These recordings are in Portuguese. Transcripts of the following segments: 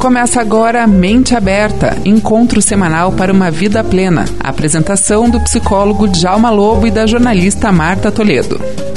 Começa agora Mente Aberta, encontro semanal para uma vida plena. A apresentação do psicólogo Djalma Lobo e da jornalista Marta Toledo.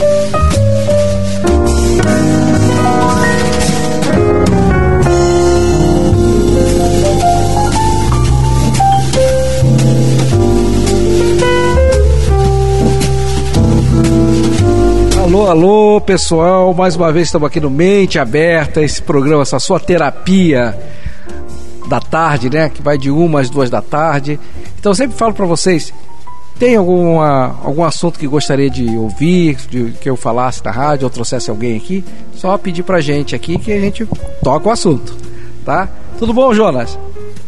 Alô, pessoal, mais uma vez estamos aqui no Mente Aberta, esse programa, essa sua terapia da tarde, né, que vai de 1 às 2 da tarde. Então eu sempre falo para vocês, tem algum assunto que gostaria de ouvir, que eu falasse na rádio ou trouxesse alguém aqui, só pedir pra gente aqui que a gente toca o assunto, tá? Tudo bom, Jonas?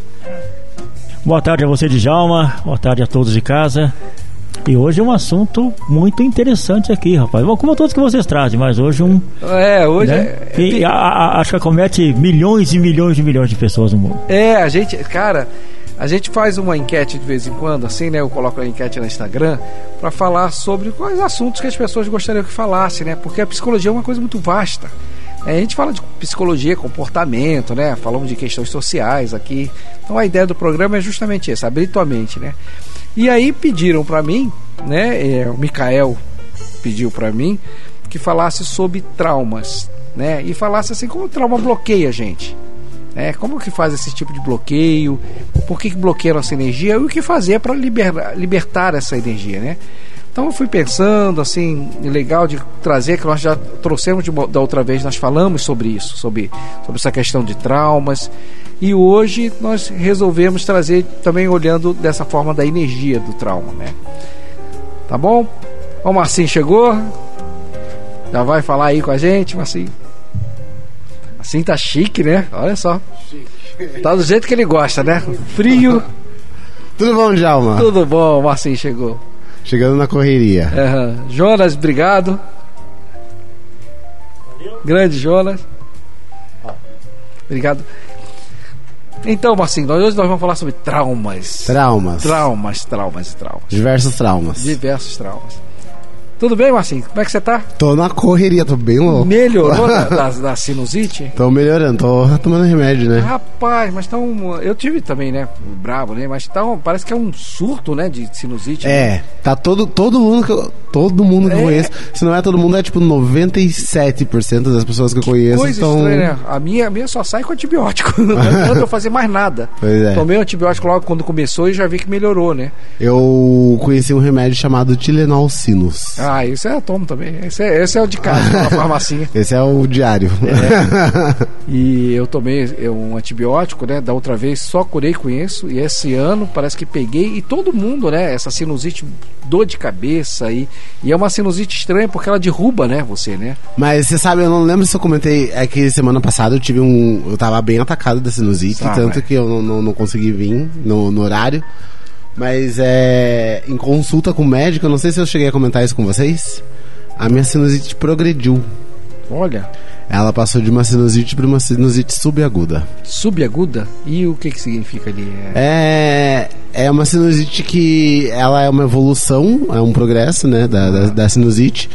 Boa tarde a você, Djalma, boa tarde a todos de casa. E hoje é um assunto muito interessante aqui, rapaz. Como todos que vocês trazem, mas hoje hoje né? Acho que acomete milhões e milhões e milhões de pessoas no mundo. A gente faz uma enquete de vez em quando, assim, né? Eu coloco a enquete no Instagram para falar sobre quais assuntos que as pessoas gostariam que falasse, né? Porque a psicologia é uma coisa muito vasta. A gente fala de psicologia, comportamento, né? Falamos de questões sociais aqui. Então a ideia do programa é justamente essa, abrir tua mente, né? E aí pediram para mim, né? O Micael pediu para mim que falasse sobre traumas, né? E falasse assim, como o trauma bloqueia a gente, né? Como que faz esse tipo de bloqueio? Por que bloqueia a nossa energia? E o que fazer para libertar essa energia, né? Então eu fui pensando, assim, legal de trazer, que nós já trouxemos da outra vez, nós falamos sobre isso, sobre essa questão de traumas. E hoje nós resolvemos trazer também olhando dessa forma da energia do trauma, né? Tá bom? O Marcinho chegou. Já vai falar aí com a gente, Marcinho. Marcinho tá chique, né? Olha só. Chique. Tá do jeito que ele gosta, né? Frio. Tudo bom, Djalma? Tudo bom, o Marcinho chegou. Chegando na correria. Jonas, obrigado. Valeu. Grande Jonas. Obrigado. Então, Marcinho, hoje nós vamos falar sobre traumas. Traumas. Diversos traumas. Tudo bem, Marcinho? Como é que você tá? Tô na correria, tô bem louco. Melhorou da sinusite? Tô melhorando, tô tomando remédio, né? Rapaz, mas tá eu tive também, né? Brabo, né? Mas parece que é um surto, né? De sinusite. Né? Tá todo mundo que eu conheço. Se não é todo mundo, é tipo 97% das pessoas que eu conheço. Coisa estranha, né? A minha só sai com antibiótico. Não adianta eu fazer mais nada. Pois é. Tomei um antibiótico logo quando começou e já vi que melhorou, né? Eu conheci um remédio chamado Tylenol Sinus. Isso eu tomo também. Esse é o de casa, na farmacinha. Esse é o diário. E eu tomei um antibiótico, né? Da outra vez só curei com isso. E esse ano parece que peguei. E todo mundo, né? Essa sinusite, dor de cabeça. E é uma sinusite estranha porque ela derruba, né? Você, né? Mas você sabe, eu não lembro se eu comentei. É que semana passada eu tava bem atacado da sinusite. Tanto que eu não consegui vir no horário. Mas em consulta com o médico, eu não sei se eu cheguei a comentar isso com vocês. A minha sinusite progrediu. Olha. Ela passou de uma sinusite para uma sinusite subaguda. Subaguda? E o que significa ali? É uma sinusite que ela é uma evolução, é um progresso, né, da sinusite.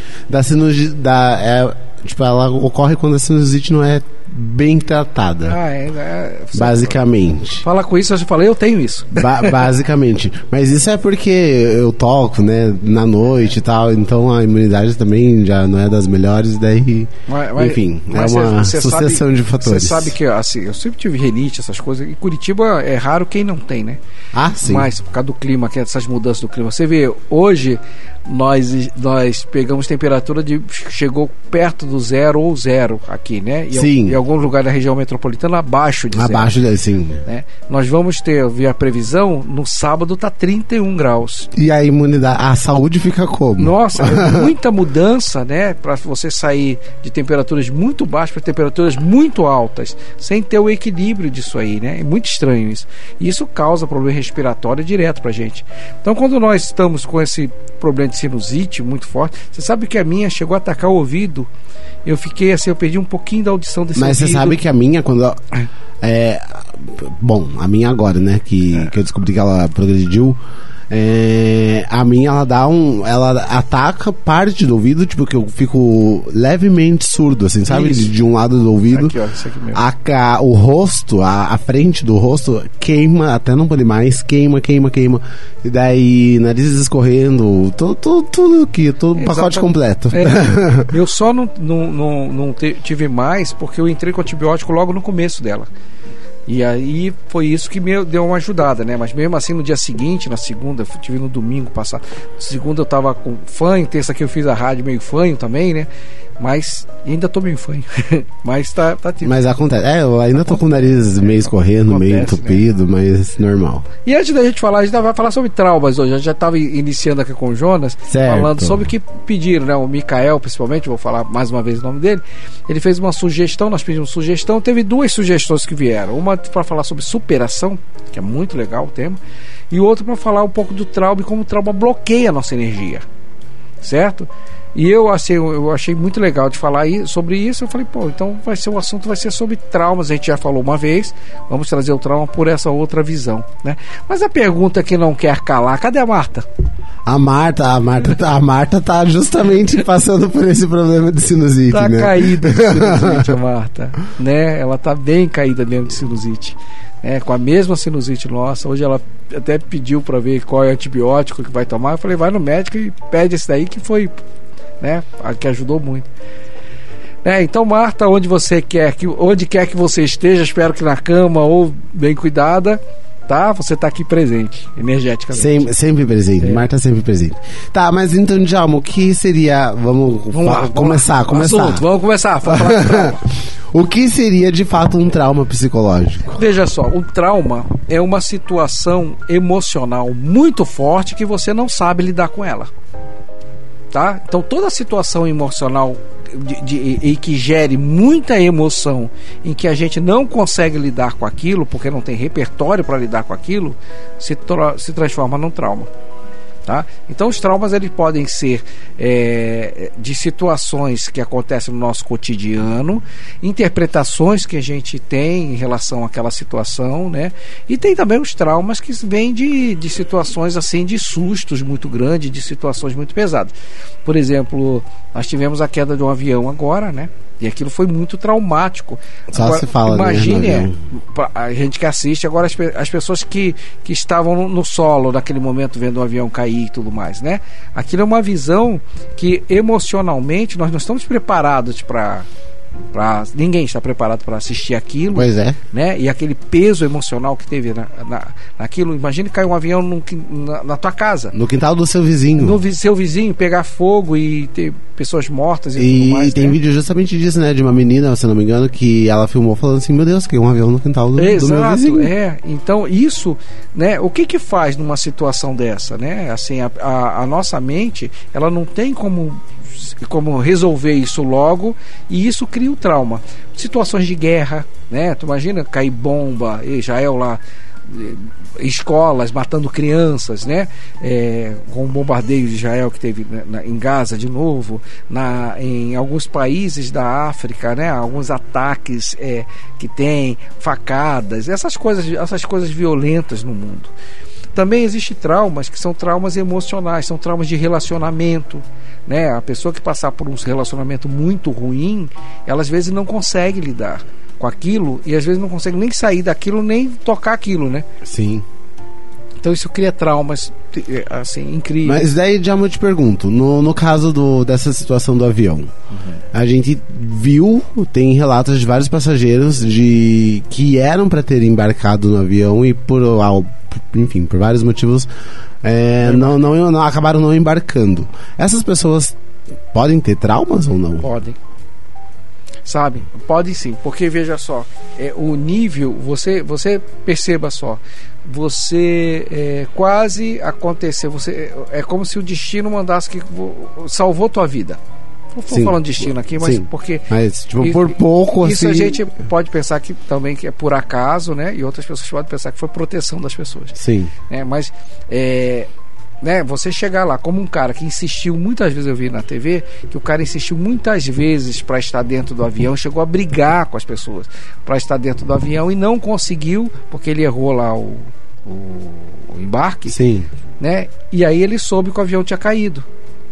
Ela ocorre quando a sinusite não é bem tratada. Basicamente. Fala com isso, eu já falei, eu tenho isso. Basicamente. Mas isso é porque eu toco, né, na noite e tal, então a imunidade também já não é das melhores, daí enfim, é uma sucessão de fatores. Você sabe que, assim, eu sempre tive rinite, essas coisas, em Curitiba é raro quem não tem, né? Sim. Mas por causa do clima, essas mudanças do clima. Você vê, hoje nós pegamos temperatura chegou perto do 0 ou 0 aqui, né? Sim. Em algum lugar da região metropolitana abaixo de 0. Abaixo de, sim. Né? Nós vamos ver a previsão, no sábado tá 31 graus. E a imunidade, a saúde fica como? Nossa, é muita mudança, né? Para você sair de temperaturas muito baixas para temperaturas muito altas, sem ter o equilíbrio disso aí, né? É muito estranho isso. E isso causa problema respiratório direto pra gente. Então, quando nós estamos com esse problema de sinusite muito forte, você sabe que a minha chegou a atacar o ouvido. Eu fiquei assim, eu perdi um pouquinho da audição desse ouvido. Mas você sabe que a minha, quando bom, a minha agora, né, que eu descobri que ela progrediu, A minha, ela ataca parte do ouvido, tipo, que eu fico levemente surdo, assim, sabe? De um lado do ouvido. Aqui, ó, isso aqui mesmo. O rosto, a frente do rosto queima, até não pode mais, queima. E daí, nariz escorrendo, tudo aqui, todo o pacote completo. Eu só não tive mais porque eu entrei com antibiótico logo no começo dela. E aí foi isso que me deu uma ajudada, né? Mas mesmo assim no dia seguinte, na segunda, eu tive no domingo passado. Na segunda eu tava com fanho, terça que eu fiz a rádio meio fanho também, né? Mas ainda tô meio fanho. Mas tá tipo. Mas acontece. Eu ainda tô com o nariz meio escorrendo, meio entupido, né? Mas normal. E antes da gente falar, a gente vai falar sobre traumas hoje. A gente já tava iniciando aqui com o Jonas, falando sobre o que pediram, né? O Mikael, principalmente, vou falar mais uma vez o nome dele. Ele fez uma sugestão, nós pedimos sugestão. Teve 2 sugestões que vieram. Uma para falar sobre superação, que é muito legal o tema, e outra para falar um pouco do trauma e como o trauma bloqueia a nossa energia, certo? E eu achei muito legal de falar sobre isso. Eu falei, então o assunto vai ser sobre traumas. A gente já falou uma vez, vamos trazer o trauma por essa outra visão, né? Mas a pergunta que não quer calar, cadê a Marta? A Marta tá justamente passando por esse problema de sinusite, tá, né? Tá caída de sinusite, a Marta, né? Ela tá bem caída mesmo de sinusite, com a mesma sinusite nossa. Hoje ela até pediu para ver qual é o antibiótico que vai tomar. Eu falei, vai no médico e pede esse daí, que foi, né, que ajudou muito. Então, Marta, onde quer que você esteja, espero que na cama ou bem cuidada, tá? Você tá aqui presente, energeticamente. Sempre presente, Marta sempre presente. Tá, mas então, Djalma, o que seria... Vamos começar. Vamos começar. Vamos falar de trauma. O que seria de fato um trauma psicológico? Veja só, um trauma é uma situação emocional muito forte que você não sabe lidar com ela. Tá? Então toda situação emocional e que gere muita emoção, em que a gente não consegue lidar com aquilo porque não tem repertório para lidar com aquilo, se transforma num trauma. Tá? Então os traumas eles podem ser de situações que acontecem no nosso cotidiano, interpretações que a gente tem em relação àquela situação, né? E tem também os traumas que vêm de situações assim, de sustos muito grandes, de situações muito pesadas. Por exemplo, nós tivemos a queda de um avião agora, né? E aquilo foi muito traumático. Só agora, se fala, imagine, a gente que assiste agora, as pessoas que estavam no solo naquele momento vendo o avião cair e tudo mais, né? Aquilo é uma visão que emocionalmente nós não estamos preparados para... ninguém está preparado para assistir aquilo. Pois é. Né? E aquele peso emocional que teve naquilo. Imagine cair um avião na tua casa, no quintal do seu vizinho, seu vizinho, pegar fogo e ter pessoas mortas e tudo mais. E tem vídeo justamente disso, né? De uma menina, se não me engano, que ela filmou falando assim, meu Deus, caiu um avião no quintal do meu vizinho. Então isso, né? O que faz numa situação dessa, né? Assim, a nossa mente, ela não tem como resolver isso logo, e isso cria o trauma. Situações de guerra, né? Tu imagina cair bomba, Israel lá, escolas matando crianças, né? Com o bombardeio de Israel que teve em Gaza de novo, em alguns países da África, né? Alguns ataques que tem, facadas, essas coisas violentas no mundo. Também existem traumas que são traumas emocionais, são traumas de relacionamento, né? A pessoa que passar por um relacionamento muito ruim, ela às vezes não consegue lidar com aquilo, e às vezes não consegue nem sair daquilo, nem tocar aquilo, né? Sim. Então isso cria traumas, assim, incríveis. Mas daí já eu te pergunto, no caso dessa situação do avião, a gente viu, tem relatos de vários passageiros que eram para ter embarcado no avião e por vários motivos não acabaram não embarcando. Essas pessoas podem ter traumas ou não? Podem. Sabe? Podem sim, porque veja só, o nível, você perceba só, você quase aconteceu, é como se o destino mandasse que salvou tua vida. Não estou falando de destino aqui, mas sim, porque... Mas, por pouco, isso assim... a gente pode pensar que também que é por acaso, né? E outras pessoas podem pensar que foi proteção das pessoas. Sim. Mas, né, você chegar lá como um cara que insistiu, muitas vezes eu vi na TV, que o cara insistiu muitas vezes para estar dentro do avião, chegou a brigar com as pessoas para estar dentro do avião e não conseguiu, porque ele errou lá o embarque, Sim. né? E aí ele soube que o avião tinha caído,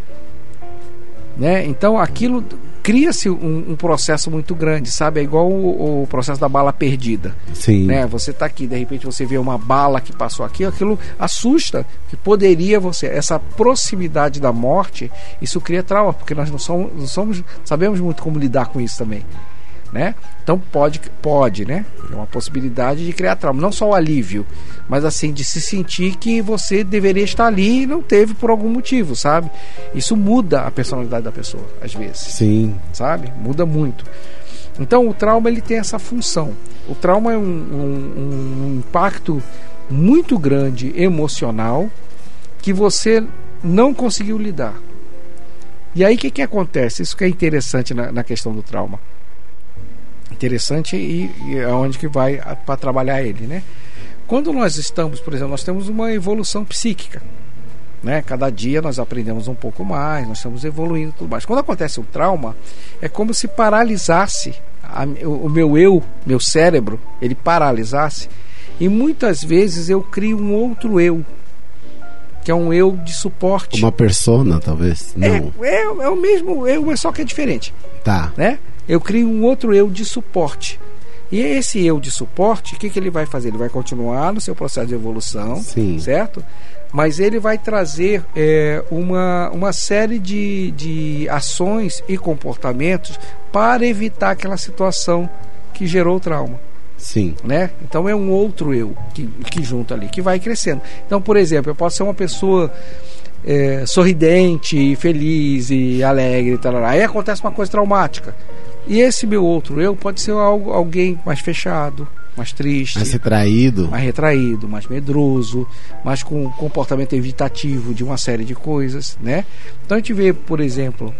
né? Então aquilo cria-se um processo muito grande, sabe? É igual o processo da bala perdida. Sim. Né? Você está aqui, de repente você vê uma bala que passou aqui, aquilo assusta, que poderia você, essa proximidade da morte, isso cria trauma, porque nós não somos sabemos muito como lidar com isso também, né? Então pode, né? É uma possibilidade de criar trauma, não só o alívio, mas assim, de se sentir que você deveria estar ali e não teve por algum motivo, sabe? Isso muda a personalidade da pessoa, às vezes. Sim. Sabe? Muda muito. Então o trauma, ele tem essa função. O trauma é um impacto muito grande emocional que você não conseguiu lidar. E aí o que acontece? Isso que é interessante na questão do trauma. Interessante e aonde que vai para trabalhar ele, né? Quando nós estamos, por exemplo, nós temos uma evolução psíquica, né? Cada dia nós aprendemos um pouco mais, nós estamos evoluindo e tudo mais. Quando acontece um trauma, é como se paralisasse o meu cérebro, ele paralisasse, e muitas vezes eu crio um outro eu, que é um eu de suporte. Uma persona, talvez? Não. É o mesmo eu, mas só que é diferente. Tá. Né? Eu crio um outro eu de suporte. E esse eu de suporte, o que ele vai fazer? Ele vai continuar no seu processo de evolução, Sim. certo? Mas ele vai trazer uma série de ações e comportamentos para evitar aquela situação que gerou o trauma. Sim. Né? Então é um outro eu que junta ali, que vai crescendo. Então, por exemplo, eu posso ser uma pessoa sorridente, feliz e alegre, tal. Aí acontece uma coisa traumática. E esse meu outro eu pode ser alguém mais fechado, mais triste, mais retraído, mais medroso, mais com comportamento evitativo de uma série de coisas, né? Então a gente vê, por exemplo,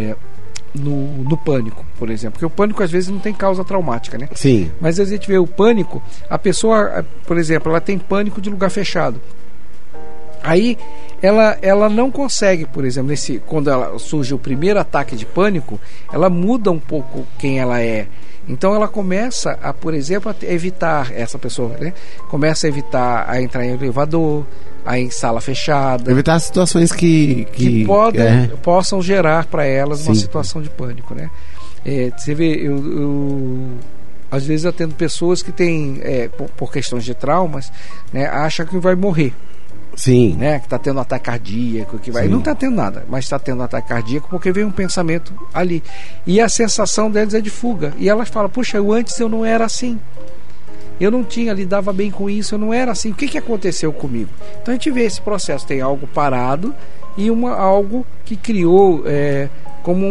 no pânico, por exemplo, porque o pânico às vezes não tem causa traumática, né? Sim. Mas às vezes a gente vê o pânico, a pessoa, por exemplo, ela tem pânico de lugar fechado. Aí ela não consegue, por exemplo, quando surge o primeiro ataque de pânico, ela muda um pouco quem ela é. Então ela começa a, por exemplo, a evitar essa pessoa, né? Começa a evitar a entrar em elevador, a em sala fechada. Evitar situações que possam gerar para elas uma Sim. situação de pânico, né? Você vê, às vezes eu atendo pessoas que têm, por questões de traumas, né, acham que vai morrer. Sim. Né, que está tendo um ataque cardíaco, que vai. Sim. Não está tendo nada, mas está tendo um ataque cardíaco porque vem um pensamento ali. E a sensação deles é de fuga. E elas falam, puxa, antes eu não era assim. Eu não lidava bem com isso, eu não era assim. O que aconteceu comigo? Então a gente vê esse processo, tem algo parado e algo que criou como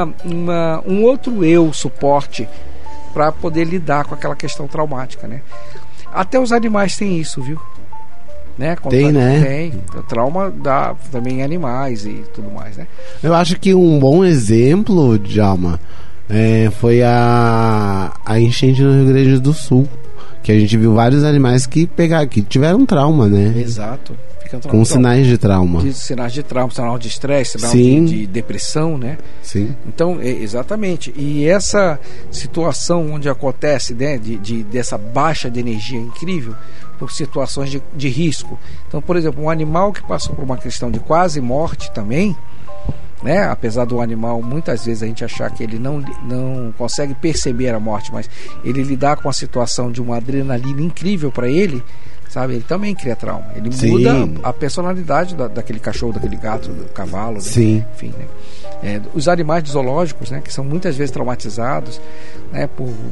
um outro eu suporte para poder lidar com aquela questão traumática, né? Até os animais têm isso, viu? Né? Tem, né? Tem. O trauma dá também em animais e tudo mais, né? Eu acho que um bom exemplo, Djalma, foi a enchente no Rio Grande do Sul, que a gente viu vários animais que tiveram trauma, né? Exato. Com sinais de trauma. Sinais de trauma, sinal de estresse, sinal de depressão, né? Sim. Então, exatamente. E essa situação onde acontece, né, dessa baixa de energia incrível, por situações de risco. Então, por exemplo, um animal que passou por uma questão de quase morte também, né? Apesar do animal muitas vezes a gente achar que ele não consegue perceber a morte, mas ele lidar com a situação de uma adrenalina incrível para ele, sabe? Ele também cria trauma. Ele Sim. muda a personalidade daquele cachorro, daquele gato, do cavalo, né? Sim. Enfim, né? Os animais zoológicos, né, que são muitas vezes traumatizados, né,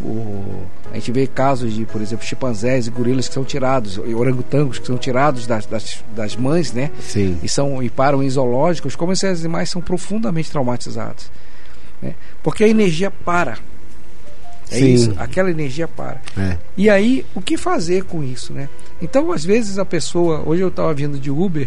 a gente vê casos de, por exemplo, chimpanzés e gorilas que são tirados, e orangotangos que são tirados das mães, né? Sim. E param em zoológicos, como esses animais são profundamente traumatizados, né? Porque a energia para. Sim. Isso, aquela energia para. E aí, o que fazer com isso, né? Então, às vezes a pessoa, hoje eu estava vindo de Uber,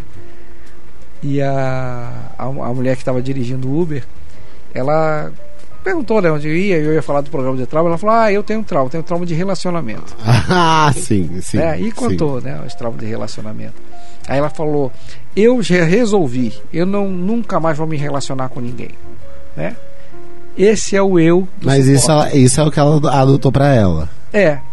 e a mulher que estava dirigindo o Uber, ela perguntou, né, onde eu ia falar do programa de trauma, ela falou, eu tenho trauma de relacionamento. Sim. E contou, né, os traumas de relacionamento. Aí ela falou, eu já resolvi, eu nunca mais vou me relacionar com ninguém, né? Esse é o eu do Mas suporte. isso é o que ela adotou pra ela.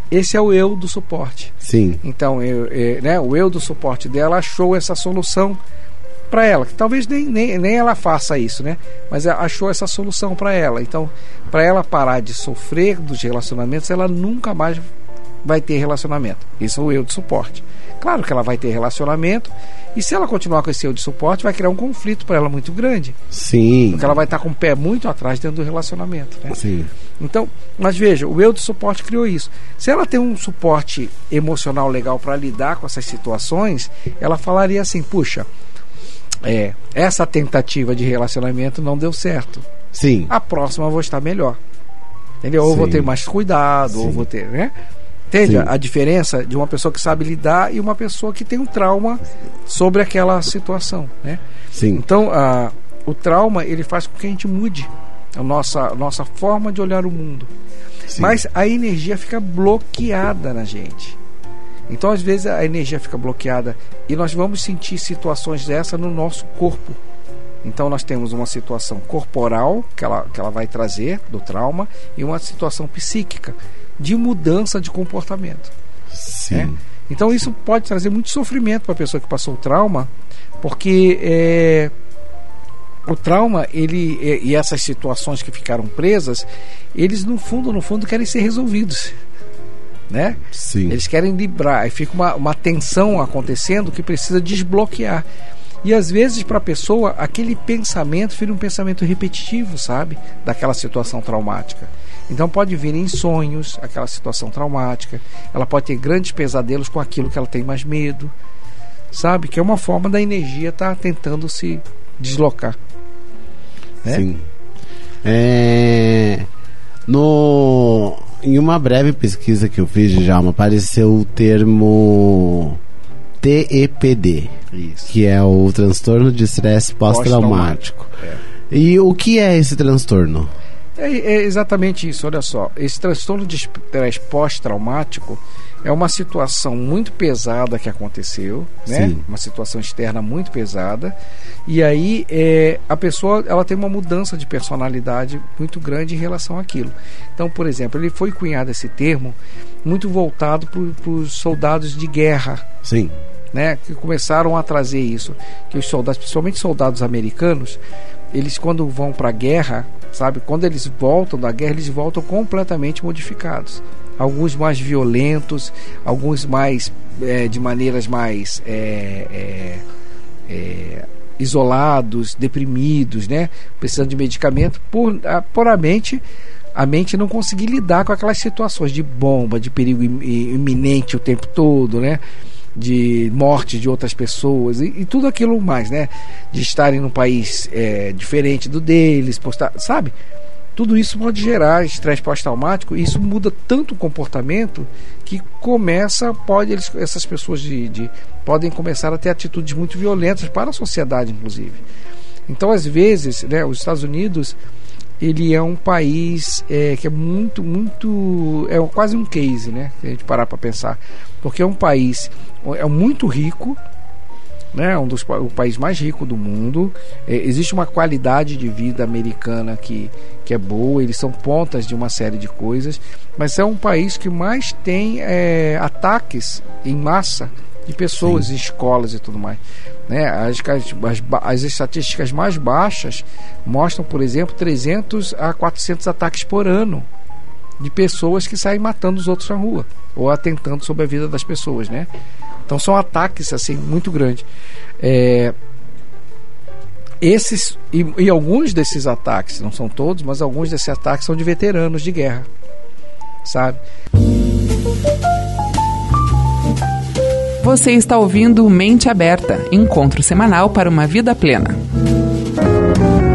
esse é o eu do suporte. Sim. Então, o eu do suporte dela achou essa solução para ela, que talvez nem ela faça isso, né? Mas achou essa solução para ela. Então, para ela parar de sofrer dos relacionamentos, ela nunca mais vai ter relacionamento. Isso é o eu de suporte. Claro que ela vai ter relacionamento, e se ela continuar com esse eu de suporte, vai criar um conflito para ela muito grande. Sim. Porque ela vai estar com o pé muito atrás dentro do relacionamento, né? Sim. Então, mas veja, o eu de suporte criou isso. Se ela tem um suporte emocional legal para lidar com essas situações, ela falaria assim: puxa, essa tentativa de relacionamento não deu certo. Sim. A próxima eu vou estar melhor. Entendeu? Ou vou ter mais cuidado, Sim. ou vou ter, né? Entende Sim. a diferença de uma pessoa que sabe lidar e uma pessoa que tem um trauma sobre aquela situação, né? Sim. Então, o trauma, ele faz com que a gente mude a nossa forma de olhar o mundo. Sim. Mas a energia fica bloqueada na gente. Então, às vezes, a energia fica bloqueada e nós vamos sentir situações dessas no nosso corpo. Então, nós temos uma situação corporal que ela vai trazer do trauma e uma situação psíquica de mudança de comportamento. Sim. Né? Então, isso pode trazer muito sofrimento para a pessoa que passou o trauma, porque o trauma, e essas situações que ficaram presas, eles no fundo querem ser resolvidos, né? Sim. Eles querem livrar, aí fica uma tensão acontecendo que precisa desbloquear. E às vezes para a pessoa aquele pensamento vira um pensamento repetitivo, sabe? Daquela situação traumática. Então pode vir em sonhos aquela situação traumática, ela pode ter grandes pesadelos com aquilo que ela tem mais medo, sabe? Que é uma forma da energia estar tentando se deslocar, né? Sim. Em uma breve pesquisa que eu fiz, Djalma, apareceu o termo TEPD, Isso. que é o transtorno de estresse pós-traumático. E o que é esse transtorno? É exatamente isso, olha só. Esse transtorno de estresse pós-traumático é uma situação muito pesada que aconteceu, né? Sim. Uma situação externa muito pesada. E aí a pessoa ela tem uma mudança de personalidade muito grande em relação àquilo. Então, por exemplo, ele foi cunhado esse termo muito voltado para os soldados de guerra. Sim. Né, que começaram a trazer isso, que os soldados, principalmente soldados americanos, eles quando vão para a guerra, sabe, quando eles voltam da guerra, eles voltam completamente modificados, alguns mais violentos, alguns mais de maneiras mais isolados, deprimidos, né, precisando de medicamento por a mente não conseguir lidar com aquelas situações de bomba, de perigo iminente o tempo todo, né, de morte de outras pessoas e tudo aquilo mais, né? De estarem num país diferente do deles, sabe? Tudo isso pode gerar estresse pós-traumático e isso muda tanto o comportamento que essas pessoas podem começar a ter atitudes muito violentas para a sociedade, inclusive. Então, às vezes, né, os Estados Unidos, ele é um país que é muito, quase um case, né? Se a gente parar para pensar, porque é um país muito rico, né? O país mais rico do mundo. Existe uma qualidade de vida americana que é boa, eles são pontas de uma série de coisas, mas é um país que mais tem ataques em massa de pessoas, Sim. em escolas e tudo mais, né? As estatísticas mais baixas mostram, por exemplo, 300 a 400 ataques por ano de pessoas que saem matando os outros na rua ou atentando sobre a vida das pessoas, né? Então são ataques assim muito grandes. E alguns desses ataques, não são todos, mas alguns desses ataques são de veteranos de guerra, sabe? Você está ouvindo Mente Aberta, encontro semanal para uma vida plena.